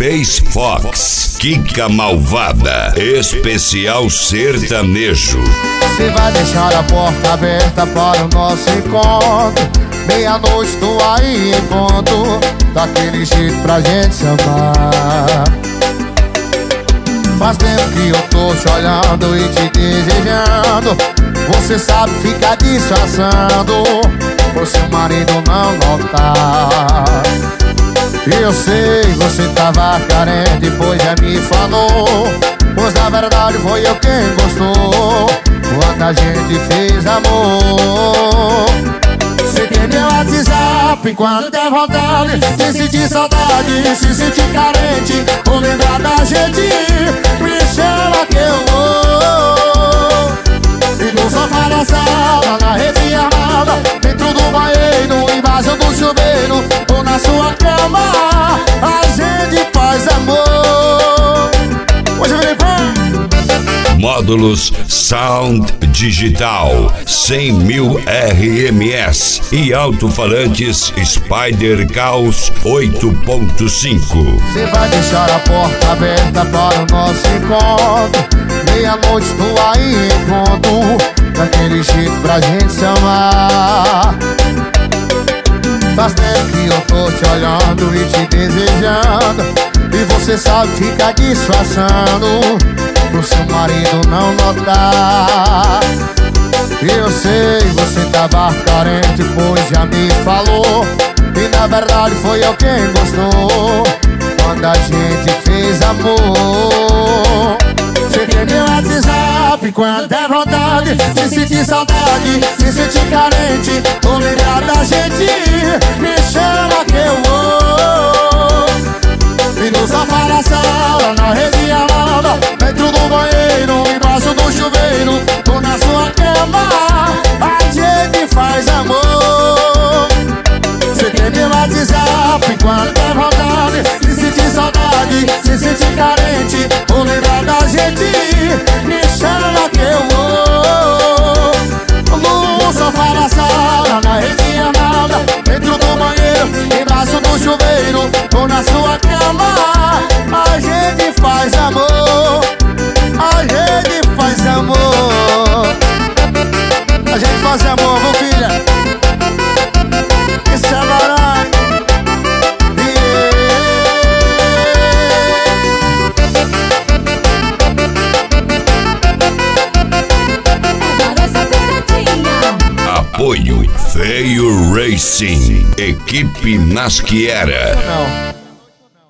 Space Fox, Kika Malvada, especial sertanejo. Você vai deixar a porta aberta para o nosso encontro. Meia-noite tô aí em ponto, daquele jeito pra gente se amar. Faz tempo que eu tô te olhando e te desejando. Você sabe ficar disfarçando, por seu marido não notar. Eu sei, você tava carente, pois já me falou. Pois na verdade foi eu quem gostou, quando a gente fez amor. Você tem meu WhatsApp quando der vontade, se sentir saudade, se sentir carente, ou lembrar da gente, me chama que eu vou. E no sofá da sala, na rede armada, dentro do banheiro, embaixo do chuveiro, ou na sua cama, a gente faz amor. Hoje vem pra Módulos Sound Digital 100.000 RMS e alto-falantes Spider Caos 8.5. Você vai deixar a porta aberta para o nosso encontro. Meia-noite tô aí em ponto, daquele jeito pra gente se amar. Faz tempo que eu tô te olhando e te desejando, e você sabe ficar disfarçando, pro seu marido não notar. Eu sei, você tava carente, pois já me falou. E na verdade foi eu quem gostou, quando a gente fez amor. Você tem meu WhatsApp quando der vontade, se sentir saudade, se sentir carente, ou lembrar da gente, me chama que eu vou. E no sofá da sala, na rede amada, dentro do banheiro, embaixo do chuveiro, ou na sua cama, a gente faz amor. Você tem meu WhatsApp quando der vontade, se sentir saudade, se sentir carente, ou lembrar da gente, me chama que eu vou. No sofá da sala, na rede amada, dentro do banheiro, embaixo do chuveiro, ou na sua cama, a gente faz amor. A gente faz amor. A gente faz amor, viu, filha? Isso é barato. Apoio Feio Racing, equipe Nasquiera. Não.